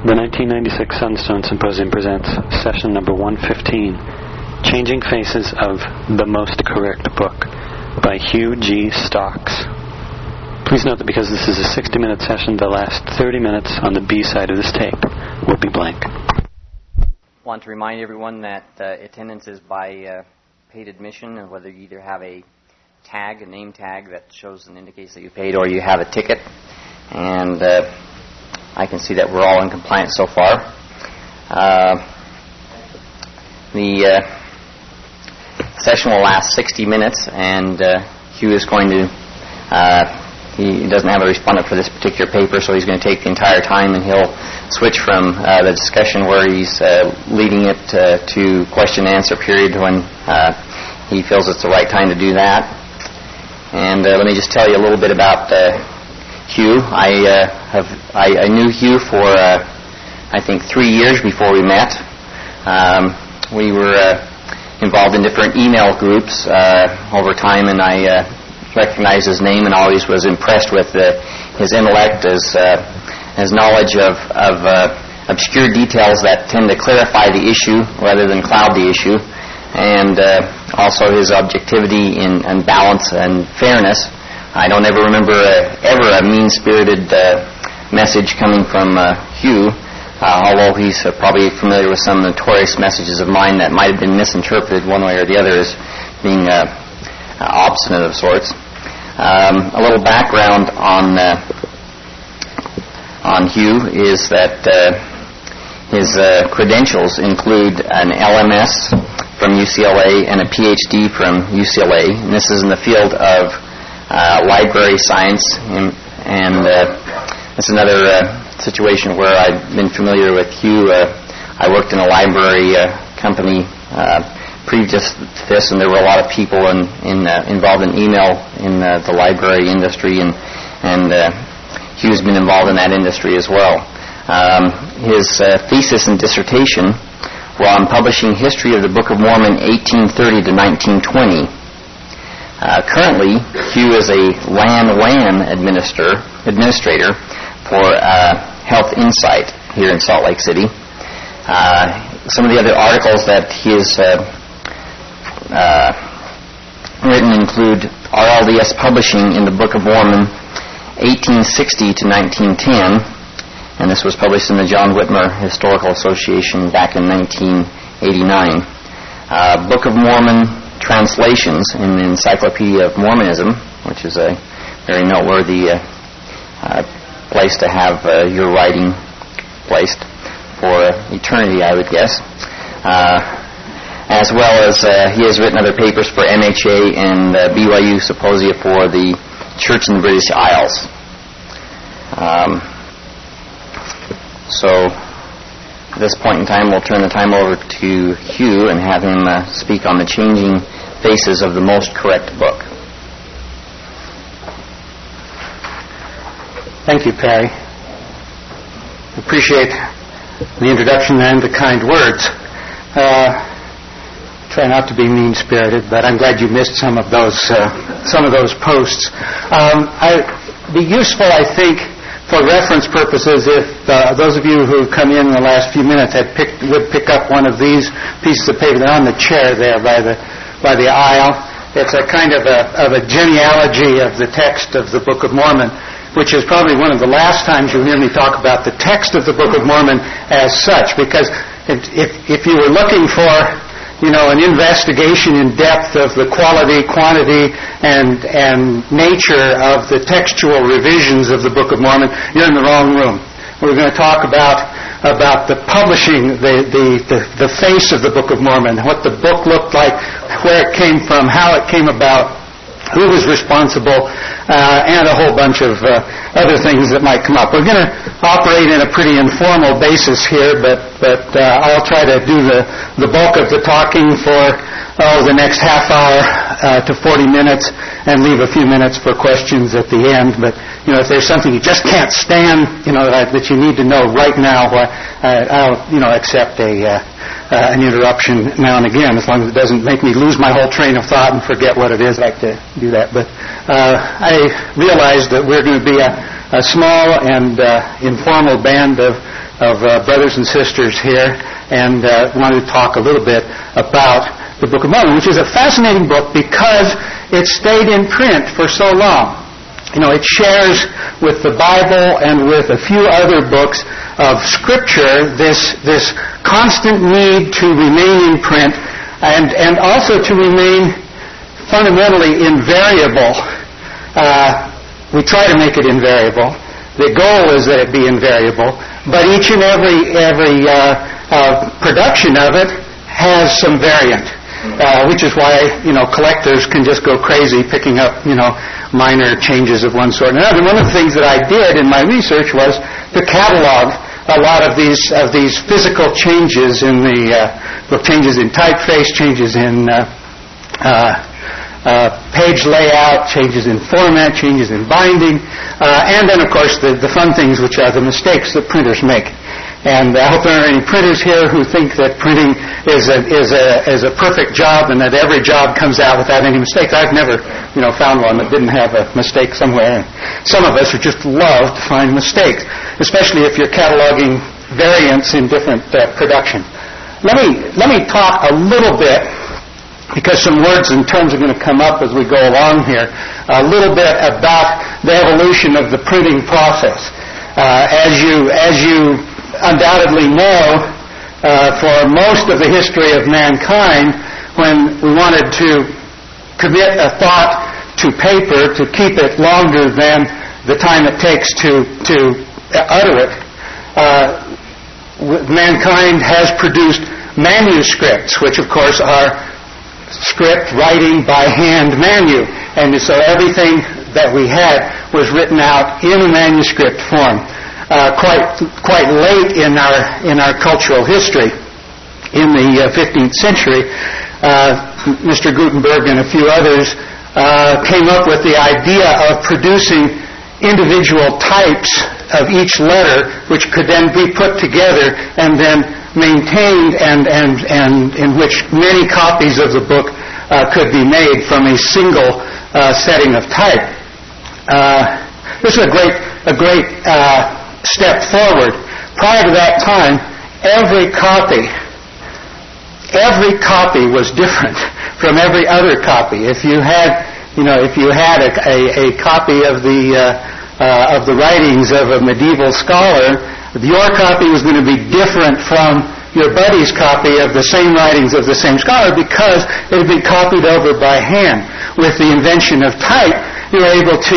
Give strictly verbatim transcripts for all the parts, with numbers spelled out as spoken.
The nineteen ninety-six Sunstone Symposium presents session number one fifteen, Changing Faces of the Most Correct Book by Hugh G. Stocks. Please note that because this is a sixty-minute session, the last thirty minutes on the B side of this tape will be blank. I want to remind everyone that uh, attendance is by uh, paid admission, and whether you either have a tag, a name tag that shows and indicates that you paid, or you have a ticket. And uh, I can see that we're all in compliance so far. Uh, the uh, session will last sixty minutes, and uh, Hugh is going to, uh, he doesn't have a respondent for this particular paper, so he's going to take the entire time, and he'll switch from uh, the discussion where he's uh, leading it uh, to question and answer period when uh, he feels it's the right time to do that. And uh, let me just tell you a little bit about uh, Hugh. I uh, have I, I knew Hugh for uh, I think three years before we met. Um, we were uh, involved in different email groups uh, over time, and I uh, recognized his name and always was impressed with uh, his intellect, his uh, his knowledge of of uh, obscure details that tend to clarify the issue rather than cloud the issue, and uh, also his objectivity in, in balance and fairness. I don't ever remember uh, ever a mean-spirited uh, message coming from uh, Hugh, uh, although he's uh, probably familiar with some notorious messages of mine that might have been misinterpreted one way or the other as being uh, uh, obstinate of sorts. Um, a little background on uh, on Hugh is that uh, his uh, credentials include an L M S from U C L A and a P H D from U C L A, and this is in the field of Uh, library science, and, and uh, that's another uh, situation where I've been familiar with Hugh. Uh, I worked in a library uh, company uh, previous to this, and there were a lot of people in, in, uh, involved in email in uh, the library industry, and, and uh, Hugh's been involved in that industry as well. Um, his uh, thesis and dissertation were on publishing history of the Book of Mormon eighteen thirty to nineteen twenty. Uh, currently, Hugh is a LAN W A N administrator, administrator for uh, Health Insight here in Salt Lake City. Uh, some of the other articles that he has uh, uh, written include R L D S Publishing in the Book of Mormon eighteen sixty to nineteen ten, and this was published in the John Whitmer Historical Association back in nineteen eighty-nine. Uh, Book of Mormon Translations in the Encyclopedia of Mormonism, which is a very noteworthy uh, uh, place to have uh, your writing placed for eternity, I would guess. Uh, as well as uh, he has written other papers for M H A and uh, B Y U Symposia for the Church in the British Isles. Um, so at this point in time, we'll turn the time over to Hugh and have him uh, speak on the changing faces of the most correct book. Thank you, Perry. Appreciate the introduction and the kind words. Uh, try not to be mean-spirited, but I'm glad you missed some of those uh, some of those posts. Um, I be useful, I think, for reference purposes, if uh, those of you who come in in the last few minutes had picked, would pick up one of these pieces of paper. They're on the chair there by the by the aisle. It's a kind of a of a genealogy of the text of the Book of Mormon, which is probably one of the last times you'll hear me talk about the text of the Book of Mormon as such, because if if, if you were looking for, you know, an investigation in depth of the quality, quantity, and and nature of the textual revisions of the Book of Mormon, you're in the wrong room. We're going to talk about about the publishing, the, the, the, the face of the Book of Mormon, what the book looked like, where it came from, how it came about, who was responsible, uh, and a whole bunch of uh, other things that might come up. We're going to operate in a pretty informal basis here, but but uh, I'll try to do the, the bulk of the talking for oh, the next half hour uh, to forty minutes, and leave a few minutes for questions at the end. But you know, if there's something you just can't stand, you know, that, that you need to know right now, uh, I'll you know accept a uh, uh, an interruption now and again, as long as it doesn't make me lose my whole train of thought and forget what it is. I like to do that. But uh, I realize that we're going to be a, a small and uh, informal band of of uh, brothers and sisters here, and uh, wanted to talk a little bit about the Book of Mormon, which is a fascinating book because it stayed in print for so long. You know, it shares with the Bible and with a few other books of Scripture this this constant need to remain in print and, and also to remain fundamentally invariable. Uh, we try to make it invariable. The goal is that it be invariable, but each and every every uh, uh, production of it has some variant. Uh, which is why, you know, collectors can just go crazy picking up, you know, minor changes of one sort and another. One of the things that I did in my research was to catalog a lot of these of these physical changes in the uh, well, changes in typeface, changes in uh, uh, uh, page layout, changes in format, changes in binding, uh, and then, of course, the, the fun things, which are the mistakes that printers make. And I hope there aren't any printers here who think that printing is a is a is a perfect job and that every job comes out without any mistakes. I've never, you know, found one that didn't have a mistake somewhere. And some of us would just love to find mistakes, especially if you're cataloging variants in different uh, production. Let me let me talk a little bit, because some words and terms are going to come up as we go along here, a little bit about the evolution of the printing process. Uh, as you as you undoubtedly know, uh, for most of the history of mankind, when we wanted to commit a thought to paper, to keep it longer than the time it takes to to utter it, uh, mankind has produced manuscripts, which of course are script writing by hand manu, and so everything that we had was written out in a manuscript form. Uh, quite quite late in our in our cultural history, in the uh, fifteenth century, uh, Mister Gutenberg and a few others uh, came up with the idea of producing individual types of each letter, which could then be put together and then maintained, and and and in which many copies of the book uh, could be made from a single uh, setting of type. Uh, this is a great a great. Uh, step forward. Prior to that time, every copy, every copy was different from every other copy. If you had, you know, if you had a, a, a copy of the uh, uh, of the writings of a medieval scholar, your copy was going to be different from your buddy's copy of the same writings of the same scholar because it had been copied over by hand. With the invention of type, you were able to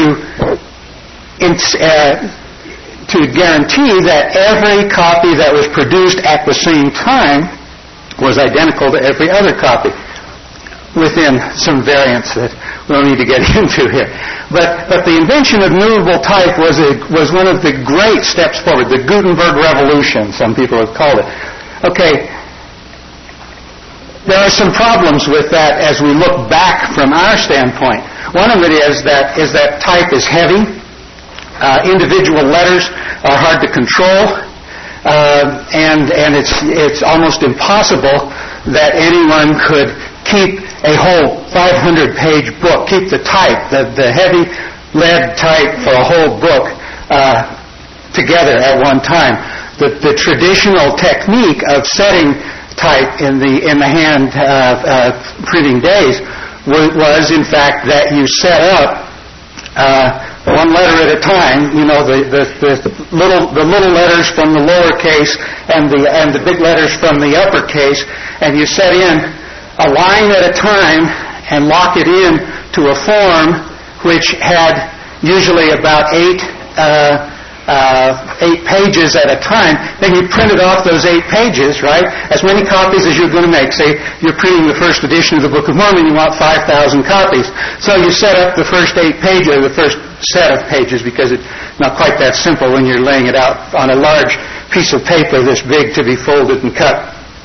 uh, to guarantee that every copy that was produced at the same time was identical to every other copy, within some variants that we'll need to get into here. But but the invention of movable type was a, was one of the great steps forward, the Gutenberg Revolution, some people have called it. Okay, there are some problems with that as we look back from our standpoint. One of it is that is that type is heavy. Uh, individual letters are hard to control, uh, and and it's it's almost impossible that anyone could keep a whole five hundred page book, keep the type, the, the heavy lead type for a whole book uh, together at one time. The the traditional technique of setting type in the in the hand uh, uh, printing days was, was in fact that you set up Uh, one letter at a time, you know, the, the, the little the little letters from the lowercase and the and the big letters from the uppercase, and you set in a line at a time and lock it in to a form which had usually about eight uh, uh, eight pages at a time. Then you printed off those eight pages, right? As many copies as you're going to make. Say you're printing the first edition of the Book of Mormon, you want five thousand copies. So you set up the first eight pages, the first set of pages, because it's not quite that simple when you're laying it out on a large piece of paper this big to be folded and cut.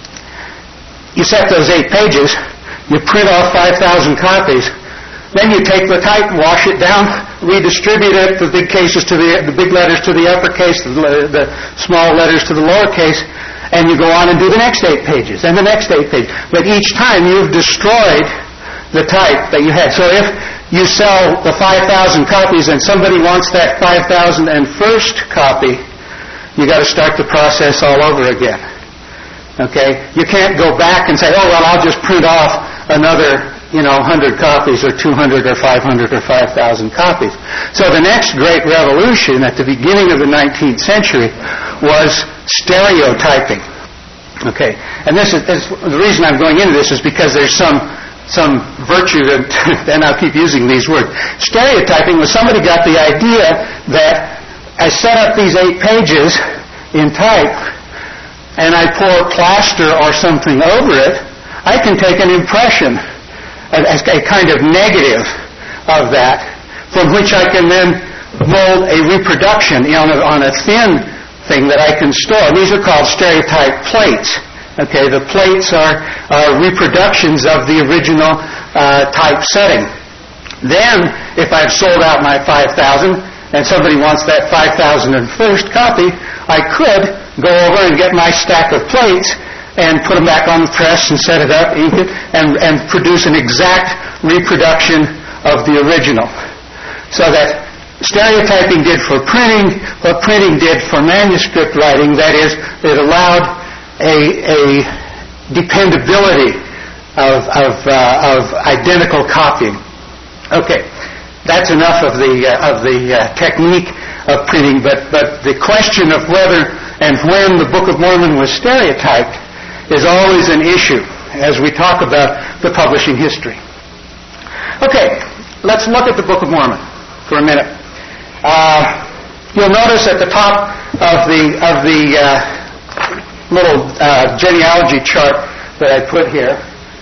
You set those eight pages, you print off five thousand copies. Then you take the type, wash it down, redistribute it, the big cases to the the big letters to the uppercase, the, the small letters to the lowercase, and you go on and do the next eight pages, and the next eight pages. But each time you've destroyed the type that you had. So if you sell the five thousand copies and somebody wants that five thousand first copy, you got to start the process all over again. Okay? You can't go back and say, oh, well, I'll just print off another, you know, one hundred copies or two hundred or five hundred or five thousand copies. So the next great revolution at the beginning of the nineteenth century was stereotyping. Okay? And this is, this, the reason I'm going into this is because there's some some virtue, that, and I'll keep using these words. Stereotyping was somebody got the idea that I set up these eight pages in type and I pour plaster or something over it, I can take an impression, a, a kind of negative of that, from which I can then mold a reproduction on a, on a thin thing that I can store. These are called stereotype plates. Okay, the plates are, are reproductions of the original uh, type setting. Then, if I've sold out my five thousand and somebody wants that five thousand first copy, I could go over and get my stack of plates and put them back on the press and set it up, ink it, and, and produce an exact reproduction of the original. So that stereotyping did for printing what printing did for manuscript writing, that is, it allowed a, a dependability of, of, uh, of identical copying. Okay, that's enough of the, uh, of the uh, technique of printing, but, but the question of whether and when the Book of Mormon was stereotyped is always an issue as we talk about the publishing history. Okay, let's look at the Book of Mormon for a minute. Uh, you'll notice at the top of the of the uh, little uh, genealogy chart that I put here.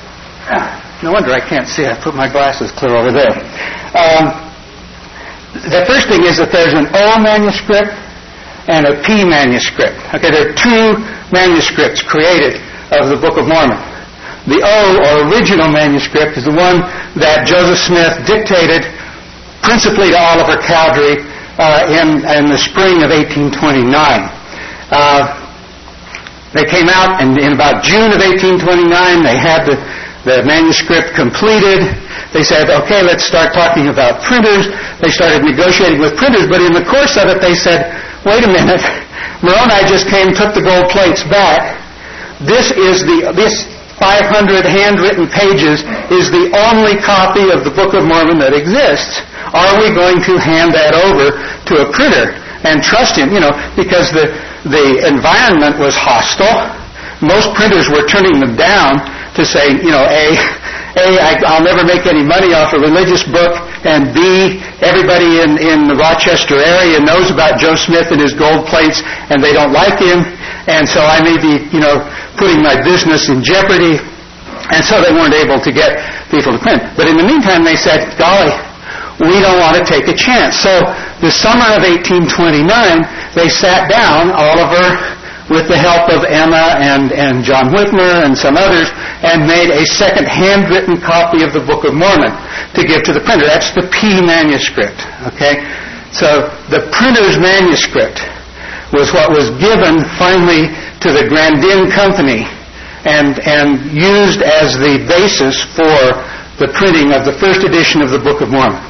No wonder I can't see. I put my glasses clear over there. Um, the first thing is that there's an O manuscript and a P manuscript. Okay, there are two manuscripts created of the Book of Mormon. The O, or original manuscript, is the one that Joseph Smith dictated principally to Oliver Cowdery uh, in, in the spring of eighteen twenty-nine. Uh, they came out in, in about June of eighteen twenty-nine. They had the, the manuscript completed. They said, okay, let's start talking about printers. They started negotiating with printers, but in the course of it they said, wait a minute, Moroni just came, took the gold plates back. This is the, this five hundred handwritten pages is the only copy of the Book of Mormon that exists. Are we going to hand that over to a printer and trust him? You know, because the, the environment was hostile. Most printers were turning them down to say, you know, A, A, I, I'll never make any money off a religious book, and B, everybody in, in the Rochester area knows about Joe Smith and his gold plates, and they don't like him, and so I may be, you know, putting my business in jeopardy, and so they weren't able to get people to print. But in the meantime, they said, golly, we don't want to take a chance. So the summer of eighteen twenty-nine, they sat down, Oliver, with the help of Emma and, and John Whitmer and some others, and made a second handwritten copy of the Book of Mormon to give to the printer. That's the P manuscript, okay? So the printer's manuscript was what was given finally to the Grandin Company and, and used as the basis for the printing of the first edition of the Book of Mormon.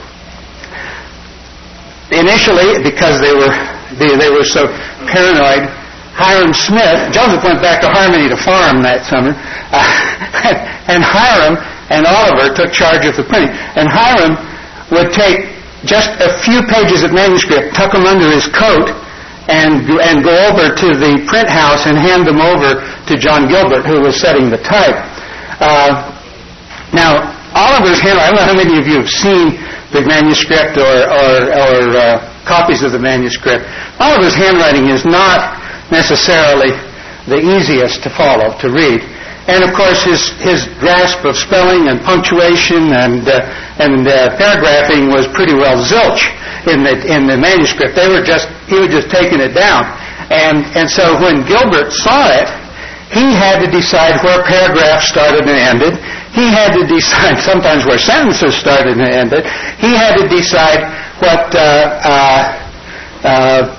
Initially, because they were, they, they were so paranoid, Hiram Smith, Joseph went back to Harmony to farm that summer, uh, and Hiram and Oliver took charge of the printing. And Hiram would take just a few pages of manuscript, tuck them under his coat, and, and go over to the print house and hand them over to John Gilbert, who was setting the type. Uh, now, Oliver's handwriting, I don't know how many of you have seen the manuscript or, or, or uh, copies of the manuscript. Oliver's handwriting is not necessarily the easiest to follow, to read. And of course his, his grasp of spelling and punctuation and uh, and uh, paragraphing was pretty well zilch in the in the manuscript. They were just he was just taking it down. And and so when Gilbert saw it, he had to decide where paragraphs started and ended. He had to decide sometimes where sentences started and ended. He had to decide what uh, uh, uh,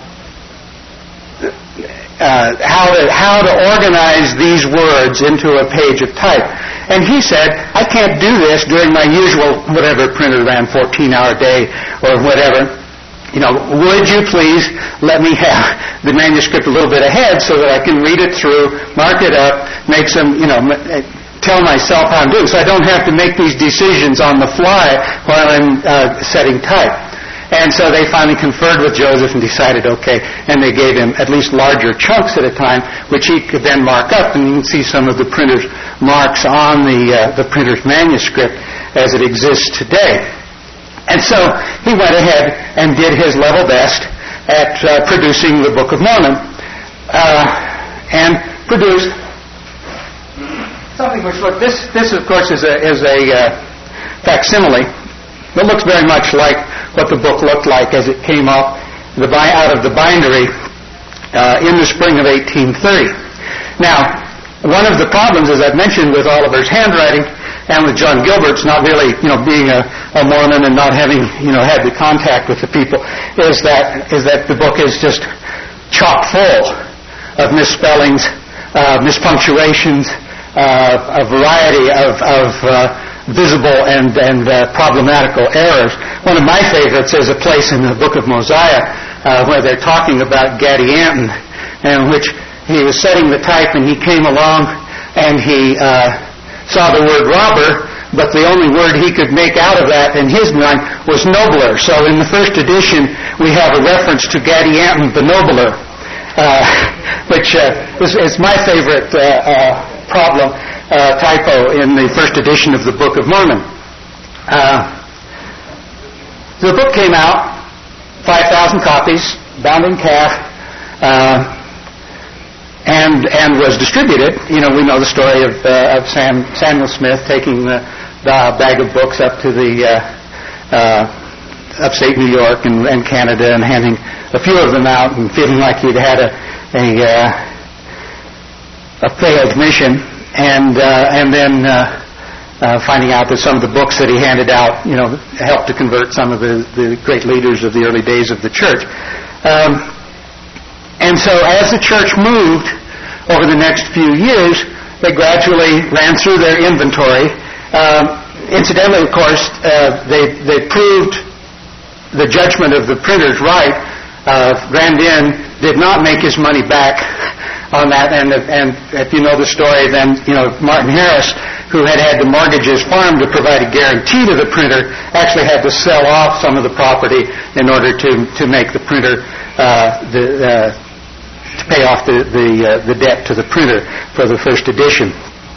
Uh, how to how to organize these words into a page of type. And he said, I can't do this during my usual, whatever printer ran fourteen hour day or whatever. you know, would you please let me have the manuscript a little bit ahead so that I can read it through, mark it up, make some, you know, tell myself how I'm doing, so I don't have to make these decisions on the fly while I'm uh, setting type. And so they finally conferred with Joseph and decided, okay, and they gave him at least larger chunks at a time, which he could then mark up, and you can see some of the printer's marks on the uh, the printer's manuscript as it exists today. And so he went ahead and did his level best at uh, producing the Book of Mormon, uh, and produced something which, look, this, this of course is a, is a uh, facsimile. It looks very much like what the book looked like as it came up the bi- out of the bindery uh, in the spring of eighteen thirty. Now, one of the problems, as I've mentioned, with Oliver's handwriting and with John Gilbert's not really, you know, being a, a Mormon and not having, you know, had the contact with the people, is that is that the book is just chock full of misspellings, uh, mispunctuations, uh, a variety of, of uh, visible and, and uh, problematical errors. One of my favorites is a place in the Book of Mosiah uh, where they're talking about Gadianton, in which he was setting the type and he came along and he uh, saw the word robber, but the only word he could make out of that in his mind was nobler. So in the first edition, we have a reference to Gadianton the nobler, uh, which uh, is, is my favorite uh, uh, problem, uh, typo in the first edition of the Book of Mormon. Uh, the book came out, five thousand copies, bound in calf, uh, and and was distributed. You know, we know the story of uh, of Sam, Samuel Smith taking the, the bag of books up to the uh, uh, upstate New York and, and Canada and handing a few of them out and feeling like he'd had a a, uh, a failed mission, and uh, and then uh, uh, finding out that some of the books that he handed out, you know, helped to convert some of the, the great leaders of the early days of the church. Um, And so as the church moved over the next few years, they gradually ran through their inventory. Um, incidentally, of course, uh, they, they proved the judgment of the printers right. Uh, Grandin did not make his money back on that. And, and if you know the story, then, you know, Martin Harris, who had had to mortgage his farm to provide a guarantee to the printer, actually had to sell off some of the property in order to, to make the printer uh, the... Uh, to pay off the the, uh, the debt to the printer for the first edition.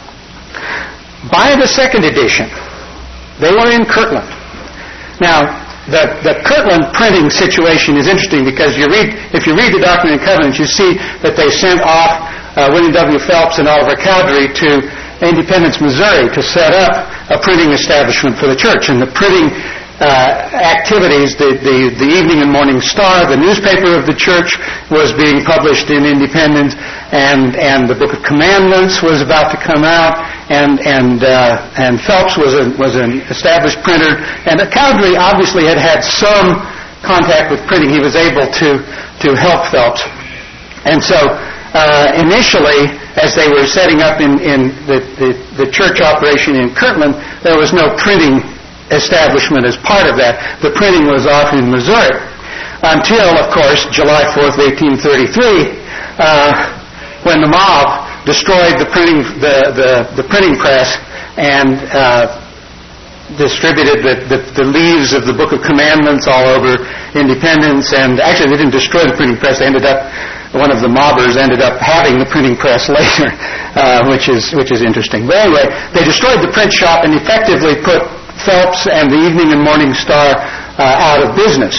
By the second edition, they were in Kirtland. Now, the the Kirtland printing situation is interesting because you read if you read the Doctrine and Covenants, you see that they sent off uh, William W. Phelps and Oliver Cowdery to Independence, Missouri, to set up a printing establishment for the church. And the printing Uh, activities, the, the, the Evening and Morning Star, the newspaper of the church, was being published in Independence, and, and the Book of Commandments was about to come out, and and uh, and Phelps was a, was an established printer, and Cowdery obviously had had some contact with printing. He was able to to help Phelps, and so uh, initially, as they were setting up in in the, the the church operation in Kirtland, there was no printing establishment as part of that. The printing was off in Missouri until, of course, July fourth, eighteen thirty-three, uh, when the mob destroyed the printing the, the, the printing press and uh, distributed the, the, the leaves of the Book of Commandments all over Independence. And actually, they didn't destroy the printing press. They ended up one of the mobbers ended up having the printing press later, uh, which is which is interesting. But anyway, they destroyed the print shop and effectively put Phelps and the Evening and Morning Star uh, out of business.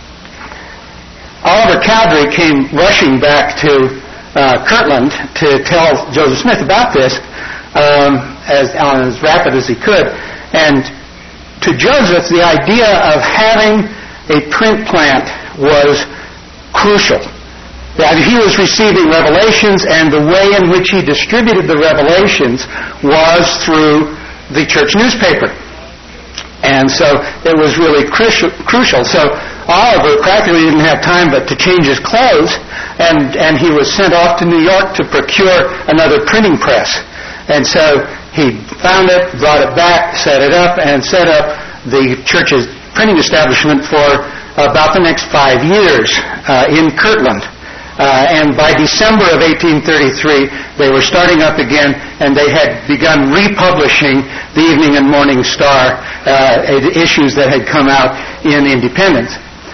Oliver Cowdery came rushing back to uh, Kirtland to tell Joseph Smith about this um, as, as rapid as he could. And to Joseph, the idea of having a print plant was crucial. That he was receiving revelations, and the way in which he distributed the revelations was through the church newspaper. And so it was really crucial. crucial. So Oliver practically didn't have time but to change his clothes, and, and he was sent off to New York to procure another printing press. And so he found it, brought it back, set it up, and set up the church's printing establishment for about the next five years uh, in Kirtland. Uh, and by December of eighteen thirty-three, they were starting up again, and they had begun republishing the Evening and Morning Star uh, issues that had come out in Independence.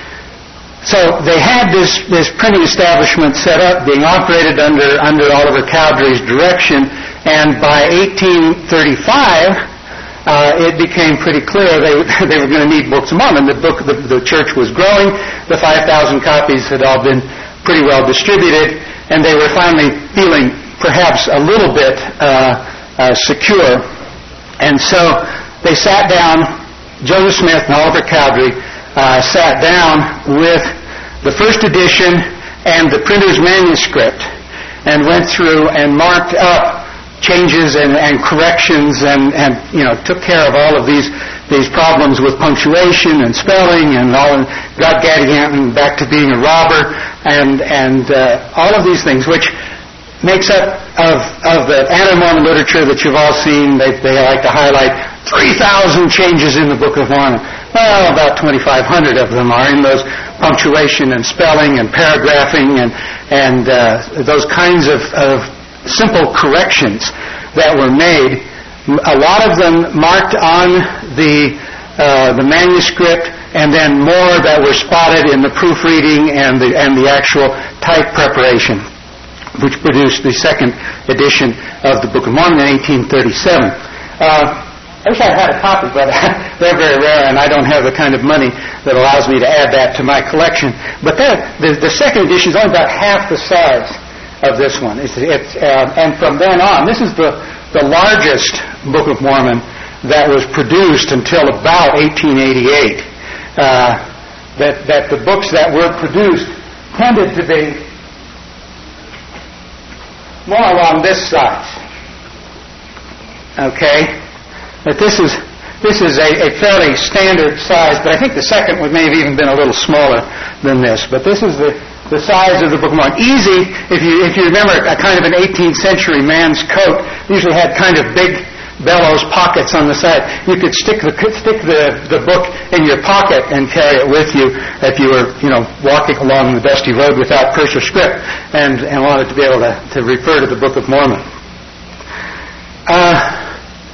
So they had this, this printing establishment set up, being operated under, under Oliver Cowdery's direction, and by eighteen thirty-five, uh, it became pretty clear they, they were going to need Books of Mormon. The, book, the, the church was growing. The five thousand copies had all been pretty well distributed, and they were finally feeling perhaps a little bit uh, uh, secure. And so they sat down, Joseph Smith and Oliver Cowdery uh, sat down with the first edition and the printer's manuscript and went through and marked up changes and, and corrections and, and, you know, took care of all of these these problems with punctuation and spelling and all, and got Gadianton back to being a robber and and uh, all of these things, which makes up of of the Anti-Mormon literature that you've all seen. They they like to highlight three thousand changes in the Book of Mormon. Well, about twenty-five hundred of them are in those punctuation and spelling and paragraphing and and uh, those kinds of, of simple corrections that were made. A lot of them marked on the uh, the manuscript, and then more that were spotted in the proofreading and the and the actual type preparation, which produced the second edition of the Book of Mormon in eighteen thirty-seven. Uh, I wish I had a copy, but they're very rare, and I don't have the kind of money that allows me to add that to my collection. But that, the, the second edition is only about half the size of this one. It's, it's, uh, and from then on, this is the the largest Book of Mormon that was produced until about eighteen eighty-eight. Uh, that, that the books that were produced tended to be more along this size. Okay? But this is this is a, a fairly standard size, but I think the second would may have even been a little smaller than this. But this is the the size of the Book of Mormon. Easy, if you if you remember a kind of an eighteenth century man's coat, usually had kind of big bellows pockets on the side. You could stick the stick the, the book in your pocket and carry it with you if you were, you know, walking along the dusty road without purse or script and, and wanted to be able to, to refer to the Book of Mormon. Uh,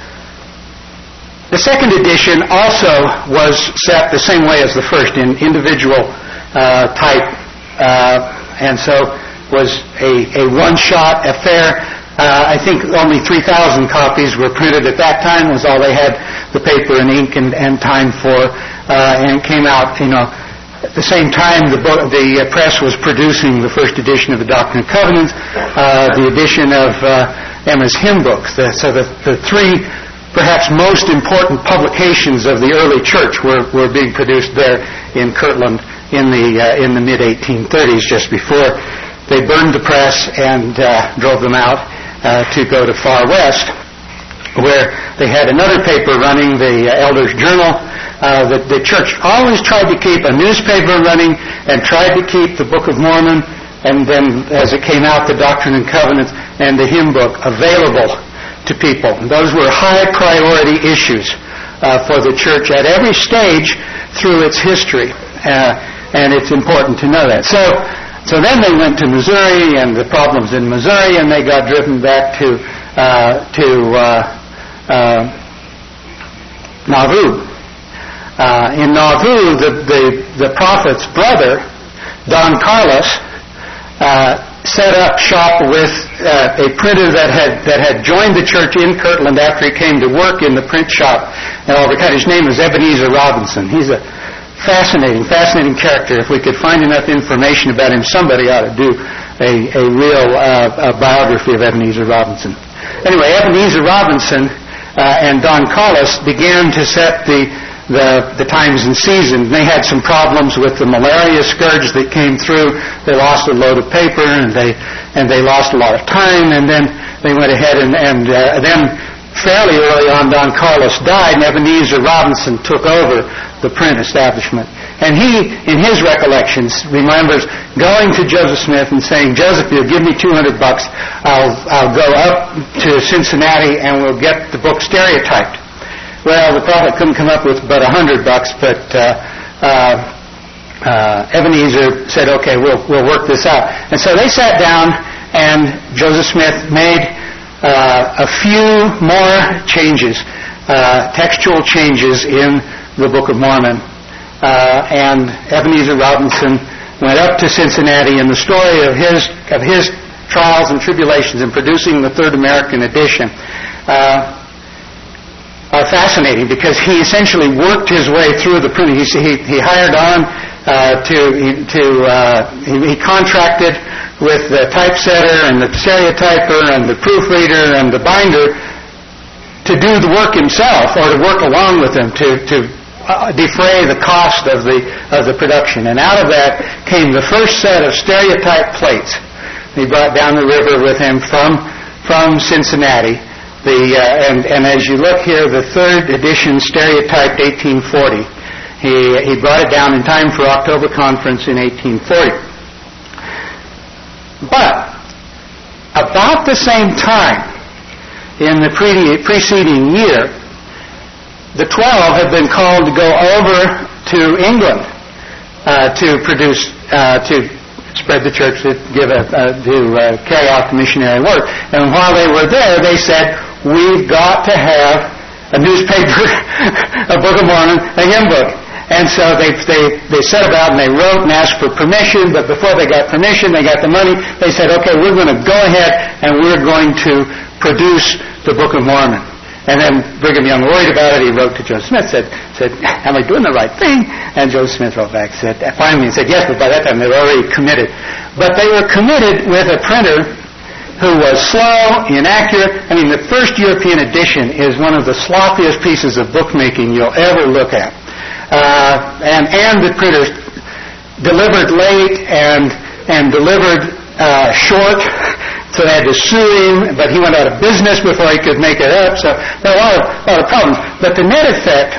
the second edition also was set the same way as the first, in individual uh, type. Uh, and so was a, a one-shot affair. Uh, I think only three thousand copies were printed at that time, was all they had the paper and ink and, and time for, uh, and it came out, you know, at the same time the, book, the uh, press was producing the first edition of the Doctrine and Covenants, uh, the edition of uh, Emma's hymn books. The, so the, the three perhaps most important publications of the early church were, were being produced there in Kirtland in the uh, in the mid eighteen thirties, just before they burned the press and uh, drove them out uh, to go to Far West, where they had another paper running, the uh, Elders' Journal. Uh, the, the church always tried to keep a newspaper running and tried to keep the Book of Mormon, and then as it came out, the Doctrine and Covenants and the hymn book available to people. And those were high priority issues uh, for the church at every stage through its history. Uh, And it's important to know that. So, so then they went to Missouri and the problems in Missouri, and they got driven back to uh, to uh, uh, Nauvoo. Uh, in Nauvoo, the, the the prophet's brother, Don Carlos, uh, set up shop with uh, a printer that had that had joined the church in Kirtland after he came to work in the print shop. And his name was Ebenezer Robinson. He's a Fascinating, fascinating character. If we could find enough information about him, somebody ought to do a, a real uh, a biography of Ebenezer Robinson. Anyway, Ebenezer Robinson uh, and Don Carlos began to set the, the the times and seasons. They had some problems with the malaria scourge that came through. They lost a load of paper, and they and they lost a lot of time. And then they went ahead and and uh, then fairly early on, Don Carlos died, and Ebenezer Robinson took over the print establishment. And he, in his recollections, remembers going to Joseph Smith and saying, "Joseph, you'll give me two hundred bucks. I'll I'll go up to Cincinnati and we'll get the book stereotyped." Well, the prophet couldn't come up with but a hundred bucks, but uh, uh, uh, Ebenezer said, okay, we'll, we'll work this out. And so they sat down, and Joseph Smith made uh, a few more changes, uh, textual changes in the Book of Mormon. Uh, and Ebenezer Robinson went up to Cincinnati, and the story of his of his trials and tribulations in producing the third American edition uh, are fascinating, because he essentially worked his way through the printing. He he, he hired on uh, to he, to uh, he, he contracted with the typesetter and the stereotyper and the proofreader and the binder to do the work himself, or to work along with him to to Uh, defray the cost of the of the production. And out of that came the first set of stereotype plates he brought down the river with him from from Cincinnati. The uh, and and as you look here, the third edition, stereotyped eighteen forty. He he brought it down in time for October Conference in eighteen forty. But about the same time, in the pre- preceding year, the Twelve had been called to go over to England uh, to produce, uh, to spread the church, to give a, uh, to uh, carry out the missionary work. And while they were there, they said, "We've got to have a newspaper, a Book of Mormon, a hymn book." And so they they they set about and they wrote and asked for permission. But before they got permission, they got the money. They said, "Okay, we're going to go ahead and we're going to produce the Book of Mormon." And then Brigham Young worried about it. He wrote to Joseph Smith, said, said, "Am I doing the right thing?" And Joseph Smith wrote back, said, finally said, "Yes," but by that time they were already committed. But they were committed with a printer who was slow, inaccurate. I mean, the first European edition is one of the sloppiest pieces of bookmaking you'll ever look at. Uh, and, and the printer delivered late and, and delivered uh, short. So they had to sue him, but he went out of business before he could make it up. So there were a lot of, a lot of problems. But the net effect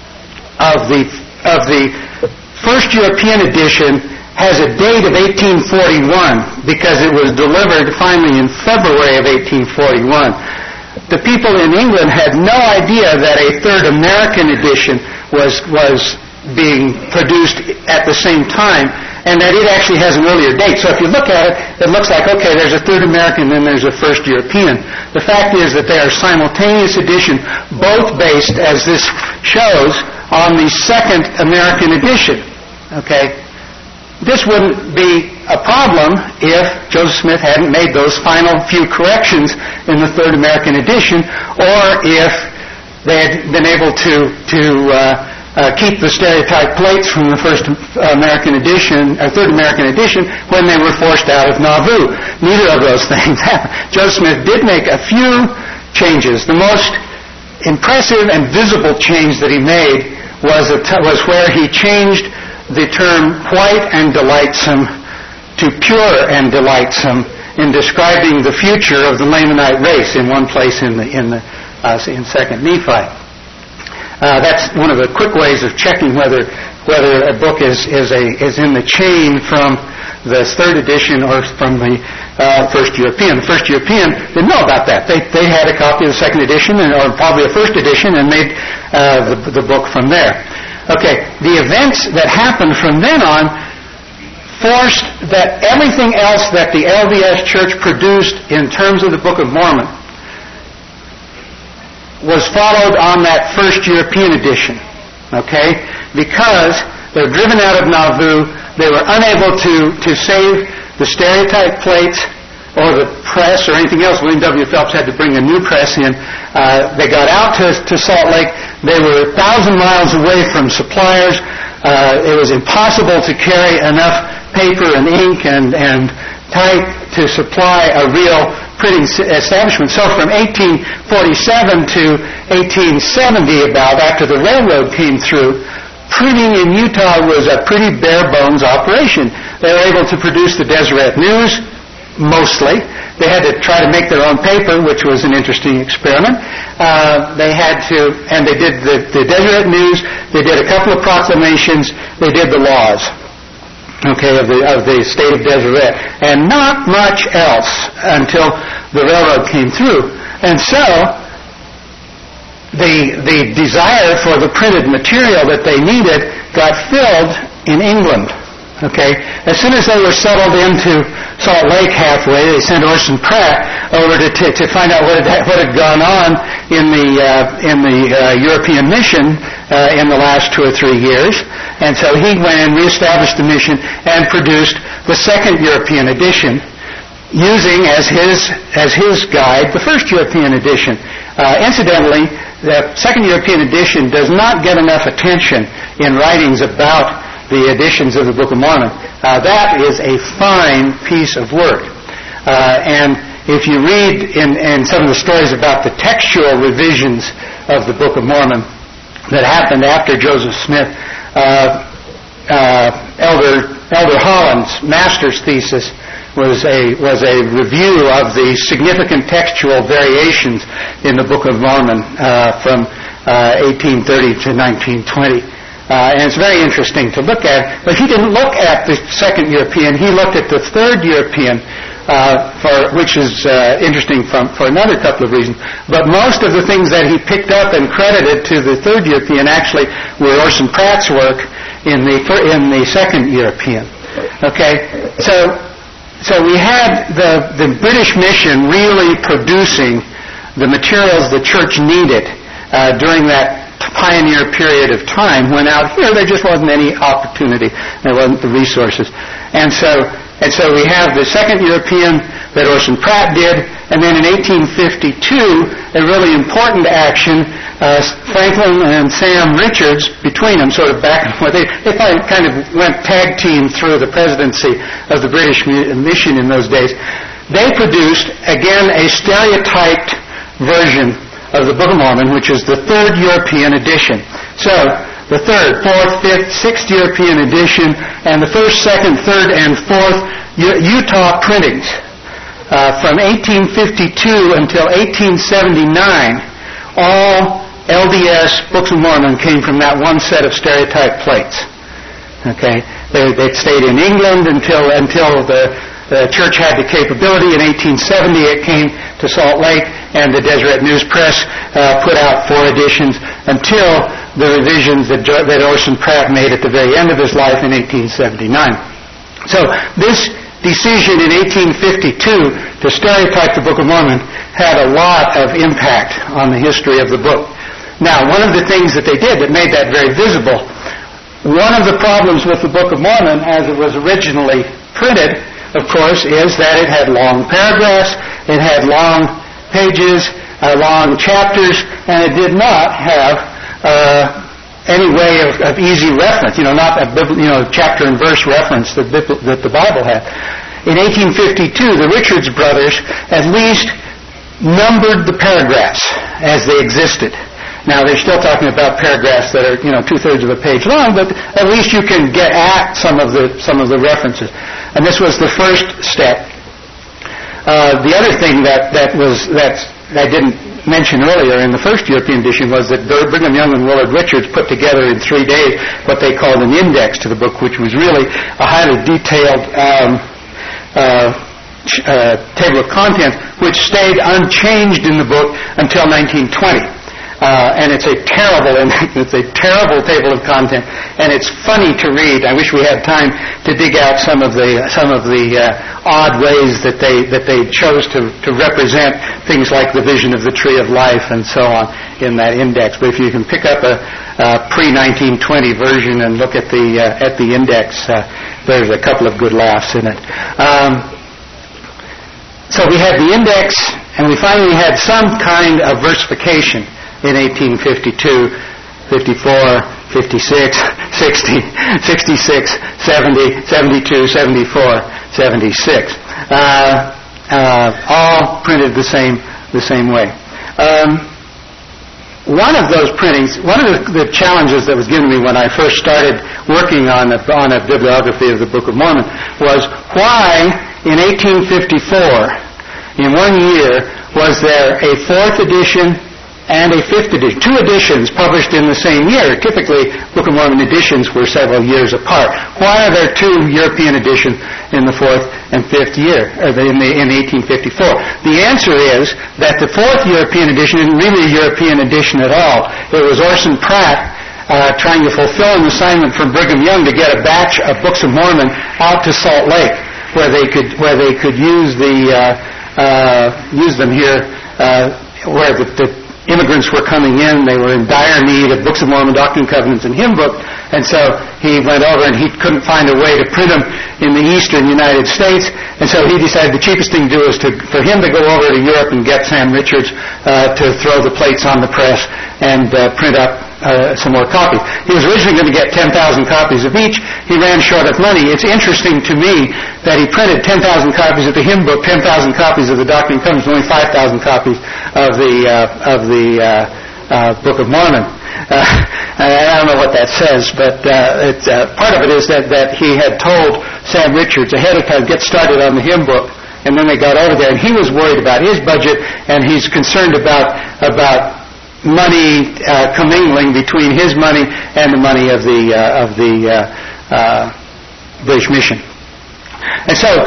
of the of the first European edition has a date of eighteen forty-one, because it was delivered finally in February of eighteen forty-one. The people in England had no idea that a third American edition was was being produced at the same time, and that it actually has an earlier date. So if you look at it, it looks like, okay, there's a third American, then there's a first European. The fact is that they are simultaneous edition, both based, as this shows, on the second American edition. Okay? This wouldn't be a problem if Joseph Smith hadn't made those final few corrections in the third American edition, or if they had been able to to uh, Uh, keep the stereotype plates from the first American edition, or third American edition, when they were forced out of Nauvoo. Neither of those things happened. Joseph Smith did make a few changes. The most impressive and visible change that he made was a t- was where he changed the term white and delightsome to pure and delightsome in describing the future of the Lamanite race in one place in the in the uh, in Second Nephi. Uh, that's one of the quick ways of checking whether whether a book is is a is in the chain from the third edition or from the uh, first European. The first European didn't know about that. They they had a copy of the second edition and, or probably a first edition, and made uh, the the book from there. Okay, the events that happened from then on forced that everything else that the L D S Church produced in terms of the Book of Mormon was followed on that first European edition, okay? Because they were driven out of Nauvoo, they were unable to, to save the stereotype plates or the press or anything else. William W. Phelps had to bring a new press in. Uh, they got out to, to Salt Lake. They were a thousand miles away from suppliers. Uh, it was impossible to carry enough paper and ink and, and type to supply a real printing establishment. So from eighteen forty-seven to eighteen seventy, about, after the railroad came through, printing in Utah was a pretty bare-bones operation. They were able to produce the Deseret News, mostly. They had to try to make their own paper, which was an interesting experiment. Uh, they had to, and they did the, the Deseret News, they did a couple of proclamations, they did the laws. Okay, of the of the state of Deseret, and not much else until the railroad came through. And so the the desire for the printed material that they needed got filled in England. Okay, as soon as they were settled into Salt Lake halfway, they sent Orson Pratt over to to, to find out what had what had gone on in the uh, in the uh, European mission uh, in the last two or three years, and so he went and reestablished the mission and produced the second European edition, using as his as his guide the first European edition. Uh, incidentally, the second European edition does not get enough attention in writings about the editions of the Book of Mormon. Uh, that is a fine piece of work. Uh, and if you read in, in some of the stories about the textual revisions of the Book of Mormon that happened after Joseph Smith, uh, uh, Elder Elder Holland's master's thesis was a was a review of the significant textual variations in the Book of Mormon uh, from uh, eighteen thirty to nineteen twenty. Uh, and it's very interesting to look at. But he didn't look at the second European. He looked at the third European, uh, for which is uh, interesting from, for another couple of reasons. But most of the things that he picked up and credited to the third European actually were Orson Pratt's work in the in the second European. Okay, so so we had the the British mission really producing the materials the church needed uh, during that pioneer period of time, when out here there just wasn't any opportunity, there wasn't the resources, and so and so we have the second European that Orson Pratt did, and then in eighteen fifty-two a really important action, uh, Franklin and Sam Richards between them, sort of back and forth. They, they kind of went tag team through the presidency of the British mission in those days. They produced again a stereotyped version of the Book of Mormon, which is the third European edition. So, the third, fourth, fifth, sixth European edition, and the first, second, third, and fourth U- Utah printings. Uh, from eighteen fifty-two until eighteen seventy-nine, all L D S Books of Mormon came from that one set of stereotype plates. Okay? They, they stayed in England until until the The church had the capability. In eighteen seventy, it came to Salt Lake, and the Deseret News Press uh, put out four editions until the revisions that, jo- that Orson Pratt made at the very end of his life in eighteen seventy-nine. So this decision in eighteen fifty-two to stereotype the Book of Mormon had a lot of impact on the history of the book. Now, one of the things that they did that made that very visible, one of the problems with the Book of Mormon as it was originally printed, of course, is that it had long paragraphs, it had long pages, uh, long chapters, and it did not have uh, any way of, of easy reference, you know, not a you know chapter and verse reference that, that the Bible had. In eighteen fifty-two, the Richards brothers at least numbered the paragraphs as they existed. Now, they're still talking about paragraphs that are, you know, two-thirds of a page long, but at least you can get at some of the some of the references. And this was the first step. Uh, the other thing that, that was that I didn't mention earlier in the first European edition was that Brigham Young and Willard Richards put together in three days what they called an index to the book, which was really a highly detailed um, uh, uh, table of contents, which stayed unchanged in the book until nineteen twenty. Uh, and it's a terrible, it's a terrible table of content, and it's funny to read. I wish we had time to dig out some of the some of the uh, odd ways that they that they chose to to represent things like the vision of the tree of life and so on in that index. But if you can pick up a, a pre nineteen twenty version and look at the uh, at the index, uh, there's a couple of good laughs in it. Um, so we had the index, and we finally had some kind of versification in eighteen fifty-two, fifty-four, fifty-six, sixty, sixty-six, seventy, seventy-two, seventy-four, seventy-six. Uh, uh, all printed the same the same way. Um, one of those printings, one of the, the challenges that was given me when I first started working on a, on a bibliography of the Book of Mormon was why in eighteen fifty-four, in one year, was there a fourth edition and a fifth edition, two editions published in the same year. Typically, Book of Mormon editions were several years apart. Why are there two European editions in the fourth and fifth year, or in, the, in eighteen fifty-four? The answer is that the fourth European edition isn't really a European edition at all. It was Orson Pratt uh, trying to fulfill an assignment from Brigham Young to get a batch of Books of Mormon out to Salt Lake, where they could where they could use the uh, uh, use them here, uh, where the, the immigrants were coming in. They were in dire need of Books of Mormon, Doctrine and Covenants, and Hymn Book. And so he went over and he couldn't find a way to print them in the eastern United States. And so he decided the cheapest thing to do is to, for him to go over to Europe and get Sam Richards uh, to throw the plates on the press and uh, print up uh, some more copies. He was originally going to get ten thousand copies of each. He ran short of money. It's interesting to me that he printed ten thousand copies of the Hymn Book, ten thousand copies of the Doctrine and Covenants, only five thousand copies of the uh, of the uh, uh, Book of Mormon. Uh, I don't know what that says, but uh, it, uh, part of it is that, that he had told Sam Richards ahead of time, get started on the hymn book, and then they got over there, and he was worried about his budget, and he's concerned about about money uh, commingling between his money and the money of the uh, of the uh, uh, British Mission. And so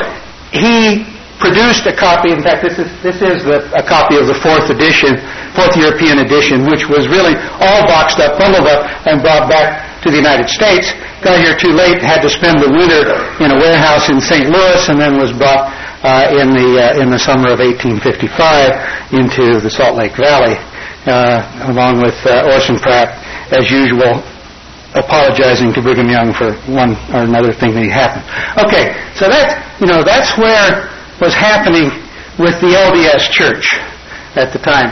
he produced a copy. In fact, this is this is the, a copy of the fourth edition, fourth European edition, which was really all boxed up, bundled up, and brought back to the United States. Got here too late, had to spend the winter in a warehouse in Saint Louis, and then was brought uh, in the uh, in the summer of eighteen fifty-five into the Salt Lake Valley, uh, along with uh, Orson Pratt, as usual, apologizing to Brigham Young for one or another thing that happened. Okay, so that's you know that's where was happening with the L D S Church at the time.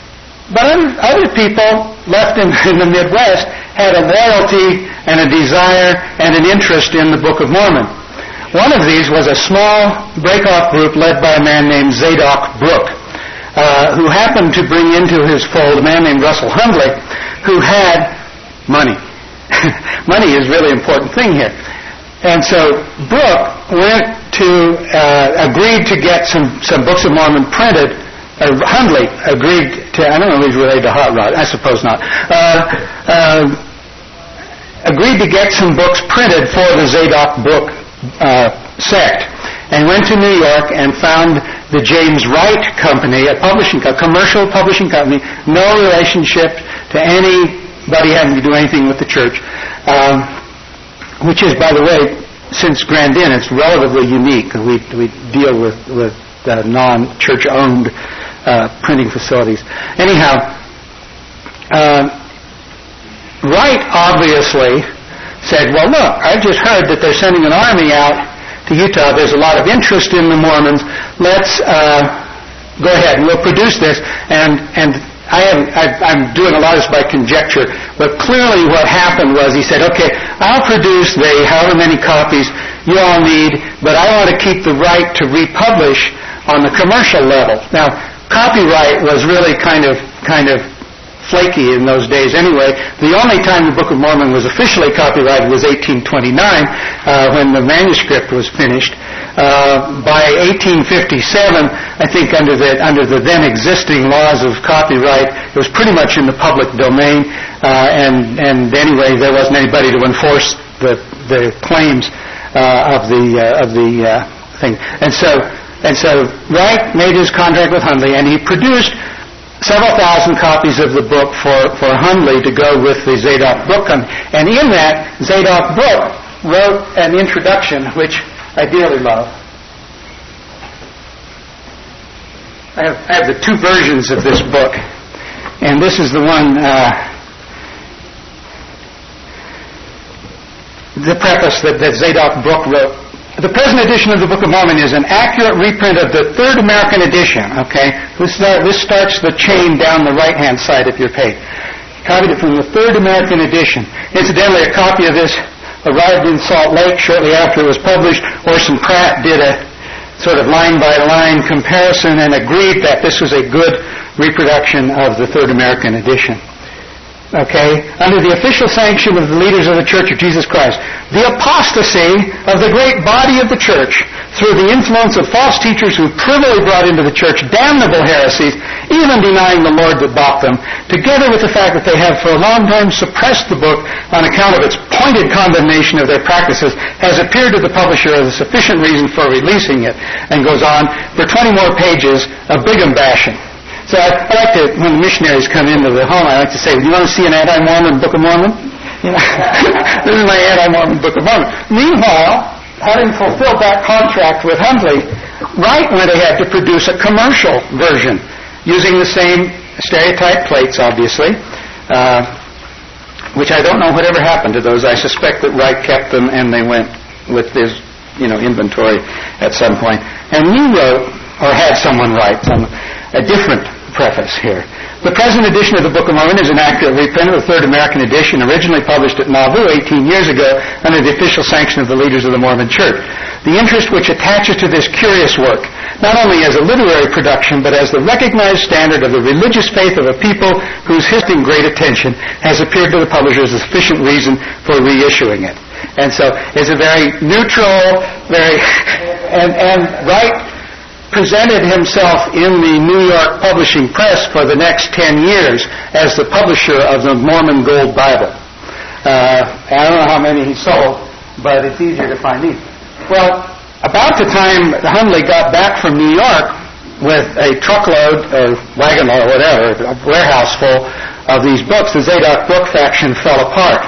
But other, other people left in, in the Midwest had a loyalty and a desire and an interest in the Book of Mormon. One of these was a small break-off group led by a man named Zadok Brooke, uh, who happened to bring into his fold a man named Russell Hundley, who had money. Money is a really important thing here. And so Brooke went to, uh, agreed to get some, some Books of Mormon printed. Uh, Hundley agreed to, I don't know if he's related to Hot Rod, I suppose not, uh, uh, agreed to get some books printed for the Zadok Brooke uh, sect, and went to New York and found the James Wright Company, a publishing, a commercial publishing company, no relationship to anybody having to do anything with the church. Um, which is, by the way, since Grand Inn, it's relatively unique. We we deal with with uh, non-church-owned uh, printing facilities. Anyhow, uh, Wright obviously said, "Well, look, I've just heard that they're sending an army out to Utah. There's a lot of interest in the Mormons. Let's uh, go ahead and we'll produce this." And and I am, I, I'm doing a lot of this by conjecture, but clearly what happened was he said, okay, I'll produce the however many copies you all need, but I want to keep the right to republish on the commercial level. Now, copyright was really kind of kind of flaky in those days anyway. The only time the Book of Mormon was officially copyrighted was eighteen twenty-nine, uh, when the manuscript was finished. Uh, by eighteen fifty-seven, I think under the under the then existing laws of copyright, it was pretty much in the public domain, uh, and and anyway, there wasn't anybody to enforce the the claims uh, of the uh, of the uh, thing. And so and so Wright made his contract with Hundley, and he produced several thousand copies of the book for for Hundley to go with the Zadok Brooke. And in that, Zadok Brooke wrote an introduction, which I dearly love. I have, I have the two versions of this book, and this is the one, uh, the preface that, that Zadok Brooke wrote. The present edition of the Book of Mormon is an accurate reprint of the third American edition, okay? This, uh, this starts the chain down the right-hand side of your page. Copied it from the third American edition. Incidentally, a copy of this arrived in Salt Lake shortly after it was published. Orson Pratt did a sort of line-by-line comparison and agreed that this was a good reproduction of the Third American edition. Okay? Under the official sanction of the leaders of the Church of Jesus Christ, the apostasy of the great body of the Church through the influence of false teachers who privily brought into the Church damnable heresies, even denying the Lord that bought them, together with the fact that they have for a long time suppressed the book on account of its pointed condemnation of their practices, has appeared to the publisher as a sufficient reason for releasing it, and goes on for twenty more pages of Brigham bashing. So I, I like to, when the missionaries come into the home, I like to say, do you want to see an anti-Mormon Book of Mormon? You know, this is my anti-Mormon Book of Mormon. Meanwhile, having fulfilled that contract with Hundley, Wright went ahead to produce a commercial version using the same stereotype plates, obviously, uh, which I don't know whatever happened to those. I suspect that Wright kept them and they went with his, you know, inventory at some point. And we wrote, or had someone write some, a different preface here. The present edition of the Book of Mormon is an accurate reprint of the third American edition, originally published at Nauvoo eighteen years ago under the official sanction of the leaders of the Mormon Church. The interest which attaches to this curious work, not only as a literary production, but as the recognized standard of the religious faith of a people whose history and great attention, has appeared to the publishers as sufficient reason for reissuing it. And so it's a very neutral, very, and, and Wright presented himself in the New York Publishing Press for the next ten years as the publisher of the Mormon Gold Bible. Uh, I don't know how many he sold, but it's easier to find these. Well, about the time Hundley got back from New York with a truckload or wagon or whatever, a warehouse full of these books, the Zadok book faction fell apart.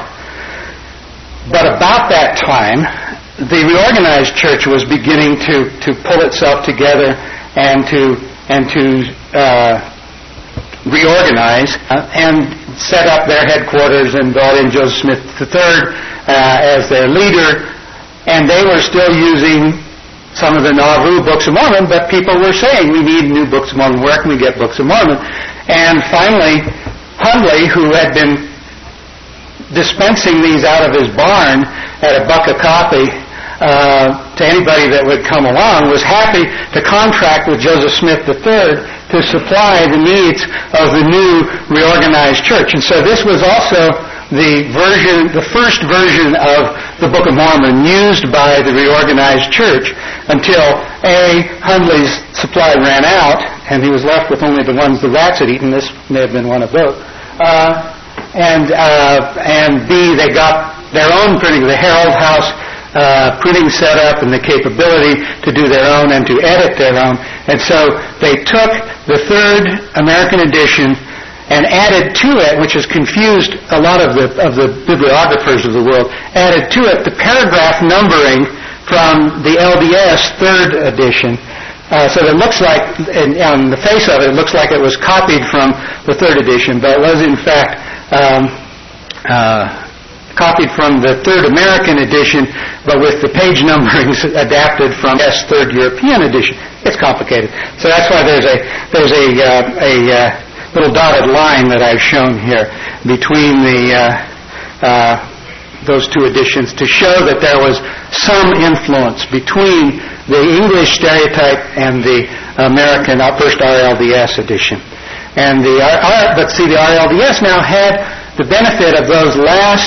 But about that time, the reorganized church was beginning to, to pull itself together and to and to uh, reorganize uh, and set up their headquarters and brought in Joseph Smith the third uh, as their leader. And they were still using some of the Nauvoo Books of Mormon, but people were saying, we need new Books of Mormon. Where can we get Books of Mormon? And finally, Hundley, who had been dispensing these out of his barn at a buck a copy uh, to anybody that would come along, was happy to contract with Joseph Smith the third to supply the needs of the new reorganized church. And so this was also the version, the first version of the Book of Mormon used by the reorganized church until A, Hundley's supply ran out and he was left with only the ones the rats had eaten. This may have been one of those. Uh, and uh, and B, they got their own printing, the Herald House uh, printing setup and the capability to do their own and to edit their own. And so they took the third American edition and added to it, which has confused a lot of the of the bibliographers of the world, added to it the paragraph numbering from the L D S third edition. Uh, so it looks like, in, on the face of it, it looks like it was copied from the third edition, but it was in fact um, uh, copied from the third American edition, but with the page numberings adapted from S third European edition. It's complicated. So that's why there's a there's a uh, a uh, little dotted line that I've shown here between the uh, uh, those two editions to show that there was some influence between the English stereotype and the American uh, first R L D S edition. And the R, R, but see, the R L D S now had the benefit of those last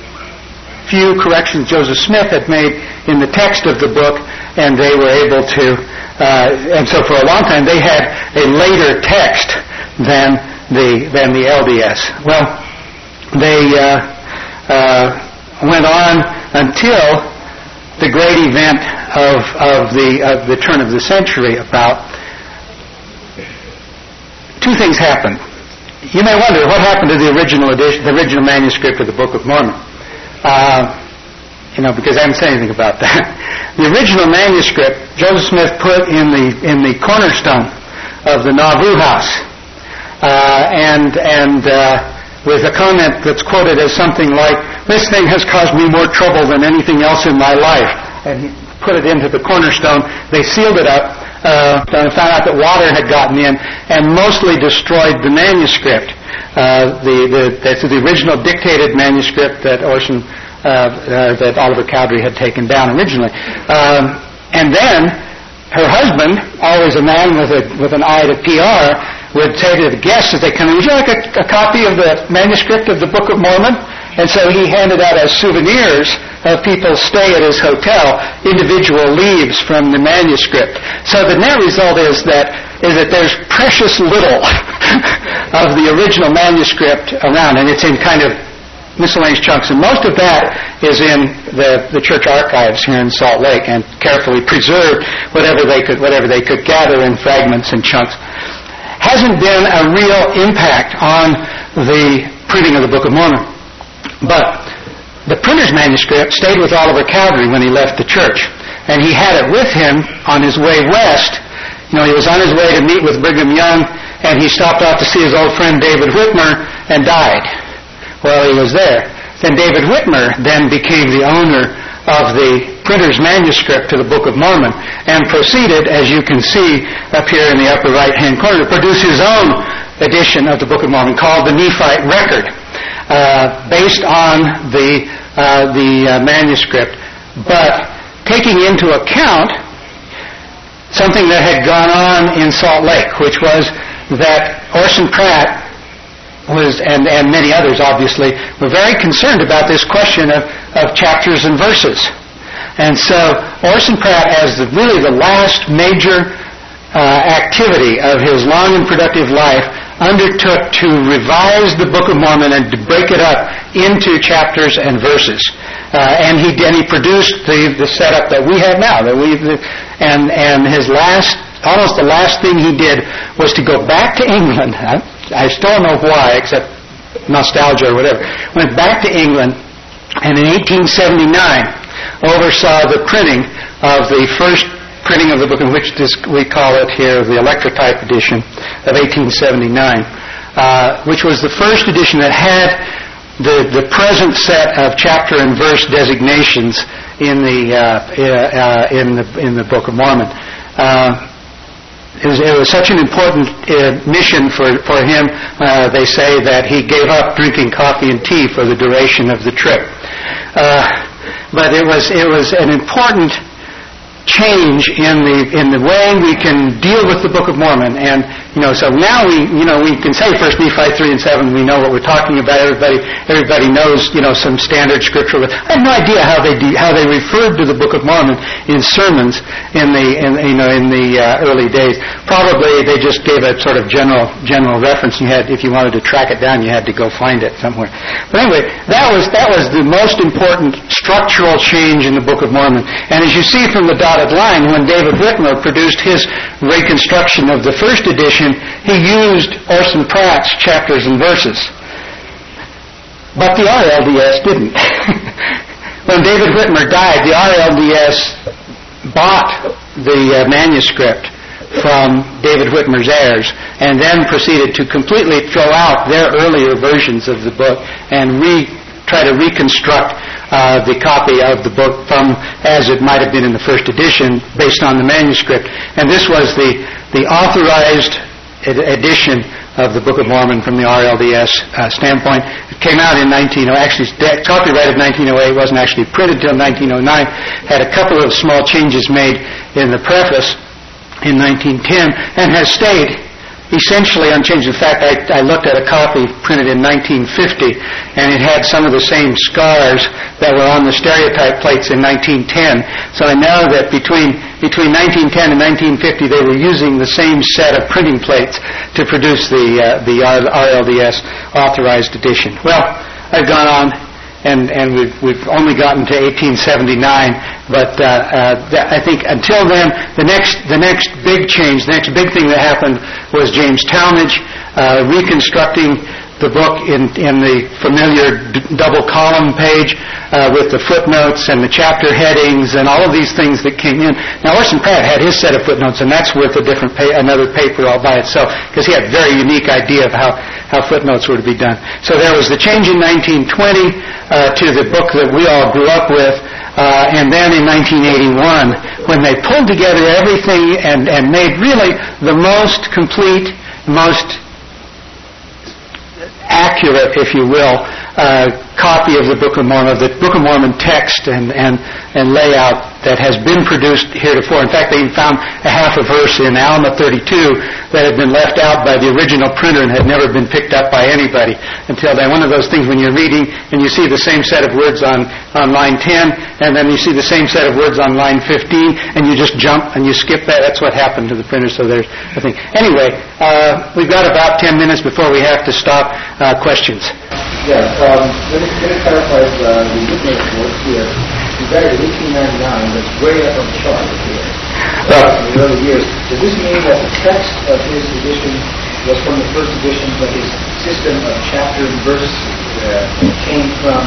few corrections Joseph Smith had made in the text of the book, and they were able to, uh, and so for a long time they had a later text than the than the L D S. Well, they uh, uh, went on until the great event of of the of the turn of the century. About two things happened. You may wonder what happened to the original edition, the original manuscript of the Book of Mormon. Uh, you know, because I haven't said anything about that. The original manuscript Joseph Smith put in the in the cornerstone of the Nauvoo house. Uh, and and uh, with a comment that's quoted as something like, "This thing has caused me more trouble than anything else in my life." And he put it into the cornerstone. They sealed it up uh, and found out that water had gotten in and mostly destroyed the manuscript. Uh, the, the, that's the original dictated manuscript that Orson, uh, uh, that Oliver Cowdery had taken down originally. Um, and then her husband, always a man with a with an eye to P R, would say to the guests as they come in, "Would you like a, a copy of the manuscript of the Book of Mormon?" And so he handed out as souvenirs of people's stay at his hotel individual leaves from the manuscript. So the net result is that is that there's precious little of the original manuscript around, and it's in kind of miscellaneous chunks, and most of that is in the, the church archives here in Salt Lake, and carefully preserved whatever they could whatever they could gather in fragments and chunks. Hasn't been a real impact on the printing of the Book of Mormon. But the printer's manuscript stayed with Oliver Cowdery when he left the church, and he had it with him on his way west. You know, he was on his way to meet with Brigham Young, and he stopped off to see his old friend David Whitmer and died while he was there. Then David Whitmer then became the owner of the printer's manuscript to the Book of Mormon and proceeded, as you can see up here in the upper right-hand corner, to produce his own edition of the Book of Mormon called the Nephite Record, uh, based on the, uh, the uh, manuscript, but taking into account something that had gone on in Salt Lake, which was that Orson Pratt was, and, and many others obviously, were very concerned about this question of, of chapters and verses. And so Orson Pratt, as the, really the last major uh, activity of his long and productive life, undertook to revise the Book of Mormon and to break it up into chapters and verses. Uh, and he and he produced the, the setup that we have now. That we and and his last, almost the last thing he did was to go back to England. I, I still don't know why, except nostalgia or whatever. Went back to England, and in eighteen seventy-nine oversaw the printing of the first printing of the book, in which this, we call it here the electrotype edition of eighteen seventy-nine, uh, which was the first edition that had the, the present set of chapter and verse designations in the uh, uh, in the in the Book of Mormon. Uh, It was, it was such an important uh, mission for, for him, uh, they say, that he gave up drinking coffee and tea for the duration of the trip. Uh, but it was it was an important change in the in the way we can deal with the Book of Mormon. And you know, so now we you know we can say First Nephi three and seven. We know what we're talking about. Everybody everybody knows you know some standard scripture. But I have no idea how they de- how they referred to the Book of Mormon in sermons in the in, you know in the uh, early days. Probably they just gave a sort of general general reference. You had, if you wanted to track it down, you had to go find it somewhere. But anyway, that was that was the most important structural change in the Book of Mormon. And as you see from the dotted line, when David Whitmer produced his reconstruction of the first edition, he used Orson Pratt's chapters and verses. But the R L D S didn't. When David Whitmer died, the R L D S bought the uh, manuscript from David Whitmer's heirs and then proceeded to completely throw out their earlier versions of the book and re try to reconstruct uh, the copy of the book from as it might have been in the first edition based on the manuscript. And this was the, the authorized ed- edition of the Book of Mormon from the R L D S uh, standpoint. It came out in nineteen oh, actually copyrighted nineteen oh eight, wasn't actually printed until nineteen oh nine, had a couple of small changes made in the preface in nineteen ten, and has stayed essentially unchanged. In fact, I, I looked at a copy printed in nineteen fifty, and it had some of the same scars that were on the stereotype plates in nineteen ten. So I know that between between nineteen ten and nineteen fifty, they were using the same set of printing plates to produce the uh, the R L D S authorized edition. Well, I've gone on, and and we've we've only gotten to eighteen seventy-nine. But uh, uh, th- I think until then, the next the next big change, the next big thing that happened was James Talmage uh, reconstructing the book in in the familiar d- double column page uh, with the footnotes and the chapter headings and all of these things that came in. Now Orson Pratt had his set of footnotes, and that's worth a different pa- another paper all by itself, because he had a very unique idea of how, how footnotes were to be done. So there was the change in nineteen twenty uh, to the book that we all grew up with. Uh, and then in nineteen eighty-one, when they pulled together everything and, and made really the most complete, most accurate, if you will, uh, copy of the Book of Mormon, the Book of Mormon text and, and, and layout that has been produced heretofore. In fact, they even found a half a verse in Alma thirty-two that had been left out by the original printer and had never been picked up by anybody until then. One of those things when you're reading and you see the same set of words on, on line ten, and then you see the same set of words on line fifteen, and you just jump and you skip that. That's what happened to the printer, so there's a thing. Anyway, uh, we've got about ten minutes before we have to stop. Uh, questions? Yeah, um, let me, let me clarify uh, the Whitmer report here. He died in eighteen ninety-nine, that's way up on the chart here. Uh, in the early years. Does this mean that the text of his edition was from the first edition, but his system of chapter and verse uh, came from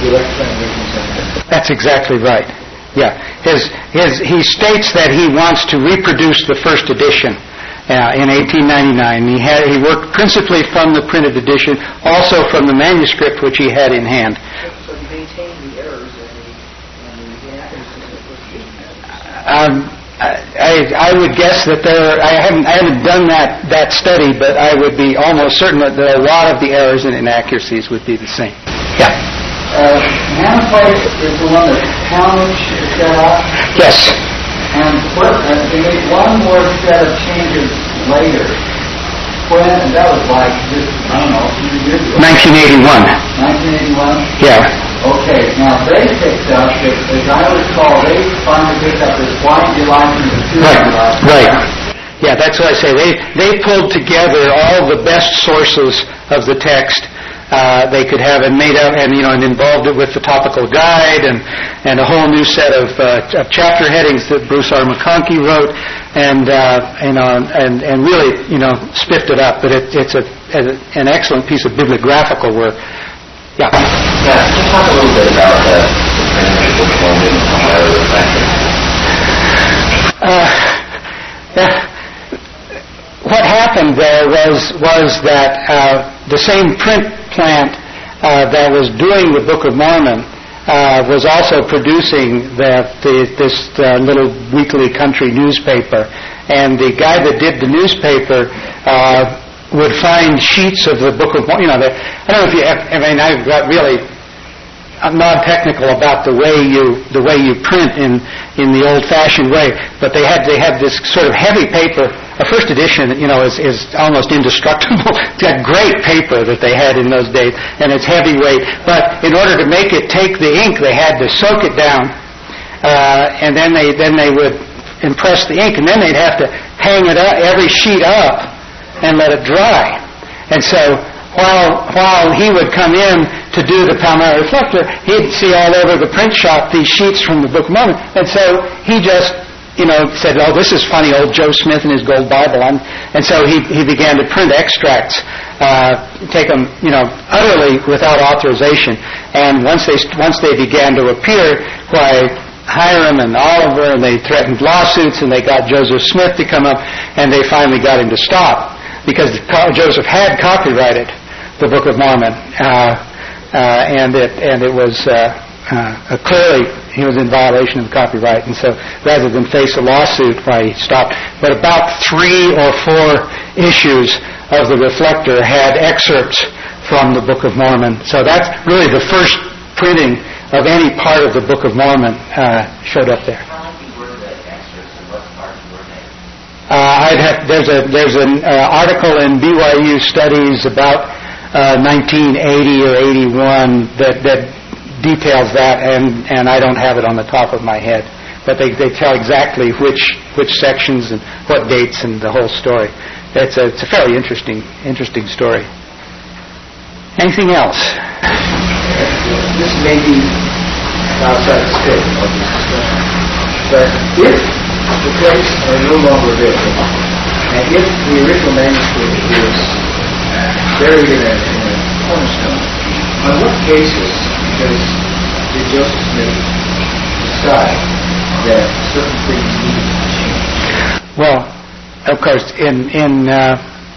direct translations in there. That's exactly right. Yeah, his his he states that he wants to reproduce the first edition uh, in eighteen ninety-nine. He had he worked principally from the printed edition, also from the manuscript which he had in hand. So he maintained the errors and the, and the inaccuracies that was given. Um, I, I would guess that there. I haven't I haven't done that that study, but I would be almost certain that a lot of the errors and inaccuracies would be the same. Yeah. Uh, Nanoplate is the one that Talmage set up. Yes. And what, uh, they made one more set of changes later. When, and that was like, just, I don't know, a few years ago. nineteen eighty-one. nineteen eighty-one? Yeah. Okay, now they picked up, as I recall, they finally picked up this white delight and the two Right. delight. Right. Yeah, that's what I say. They they pulled together all the best sources of the text uh, they could have, and made up, and you know, and involved it with the topical guide and and a whole new set of, uh, of chapter headings that Bruce R. McConkie wrote, and uh, you know, and and really you know spiffed it up. But it, it's a, a an excellent piece of bibliographical work. Yeah. Yeah, just talk a little bit about uh, the printing of the Book of Mormon and how it was affected. Uh, yeah. What happened there was was that uh, the same print plant uh, that was doing the Book of Mormon uh, was also producing the, the, this uh, little weekly country newspaper, and the guy that did the newspaper uh, would find sheets of the Book of Mormon. You know, the, I don't know if you. I mean, I've got really. I'm non-technical about the way you the way you print in, in the old-fashioned way, but they had they had this sort of heavy paper. A first edition, you know, is, is almost indestructible. It's got great paper that they had in those days, and it's heavyweight. But in order to make it take the ink, they had to soak it down, uh, and then they then they would impress the ink, and then they'd have to hang it up, every sheet up and let it dry. And so while while he would come in to do the Palmyra Reflector, he'd see all over the print shop these sheets from the Book of Mormon, and so he just, you know, said, "Oh, this is funny, old Joe Smith and his gold Bible." And, and so he, he began to print extracts, uh, take them, you know, utterly without authorization. And once they once they began to appear, why, Hiram and Oliver, and they threatened lawsuits, and they got Joseph Smith to come up, and they finally got him to stop, because Joseph had copyrighted the Book of Mormon, uh, uh, and it and it was uh, uh, clearly he was in violation of copyright, and so rather than face a lawsuit, why he stopped. But about three or four issues of the Reflector had excerpts from the Book of Mormon, so that's really the first printing of any part of the Book of Mormon uh, showed up there. Uh, I'd have, there's a there's an uh, article in B Y U Studies about uh, nineteen eighty or eighty-one that that details that, and, and I don't have it on the top of my head, but they, they tell exactly which which sections and what dates and the whole story. It's a it's a fairly interesting interesting story. Anything else? This may be outside the scope of this discussion, but if the texts are no longer available, and if the original manuscript is buried in a, in a cornerstone, on what basis does did Joseph Smith decide that certain things needed to change? Well, of course, in in uh,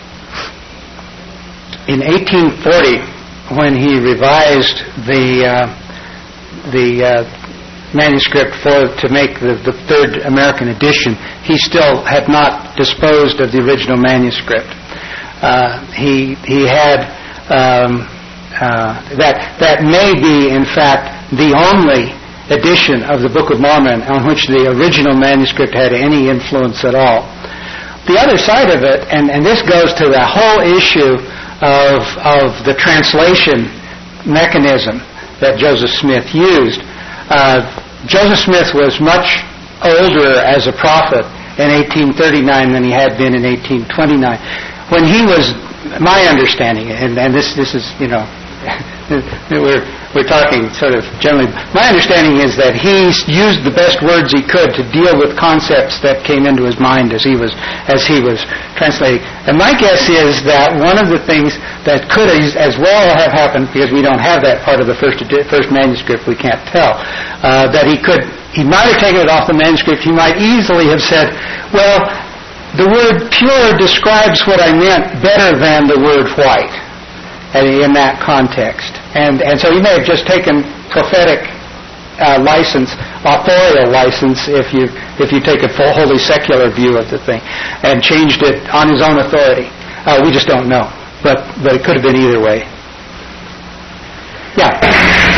in eighteen forty, when he revised the uh, the uh, manuscript for to make the, the third American edition, he still had not disposed of the original manuscript. Uh, he he had um, uh, that that may be in fact the only edition of the Book of Mormon on which the original manuscript had any influence at all. The other side of it, and, and this goes to the whole issue of of the translation mechanism that Joseph Smith used. Uh, Joseph Smith was much older as a prophet in eighteen thirty-nine than he had been in eighteen twenty-nine. When he was, my understanding, and, and this this is, you know, we're we're talking sort of generally. My understanding is that he used the best words he could to deal with concepts that came into his mind as he was as he was translating. And my guess is that one of the things that could as well have happened, because we don't have that part of the first first manuscript, we can't tell, uh, that he could he might have taken it off the manuscript. He might easily have said, well, the word pure describes what I meant better than the word white in that context. And and so he may have just taken prophetic uh, license, authorial license, if you if you take a full, wholly secular view of the thing, and changed it on his own authority. Uh, we just don't know. But, but it could have been either way. Yeah.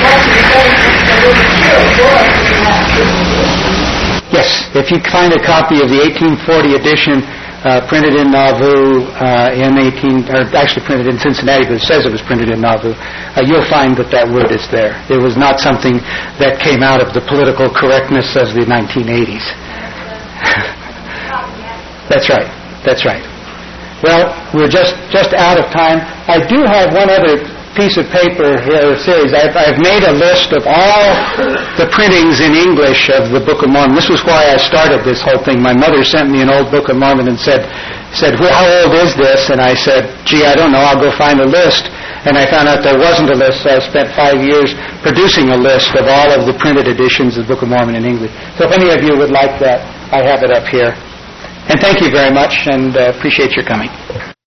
Yes, if you find a copy of the eighteen forty edition uh, printed in Nauvoo uh, in eighteen, or actually printed in Cincinnati, but it says it was printed in Nauvoo, uh, you'll find that that word is there. It was not something that came out of the political correctness of the nineteen eighties. That's right. That's right. Well, we're just, just out of time. I do have one other piece of paper here, series. I've, I've made a list of all the printings in English of the Book of Mormon. This was why I started this whole thing. My mother sent me an old Book of Mormon and said, said, well, how old is this? And I said, gee, I don't know. I'll go find a list. And I found out there wasn't a list, so I spent five years producing a list of all of the printed editions of the Book of Mormon in English. So if any of you would like that, I have it up here. And thank you very much, and uh, appreciate your coming.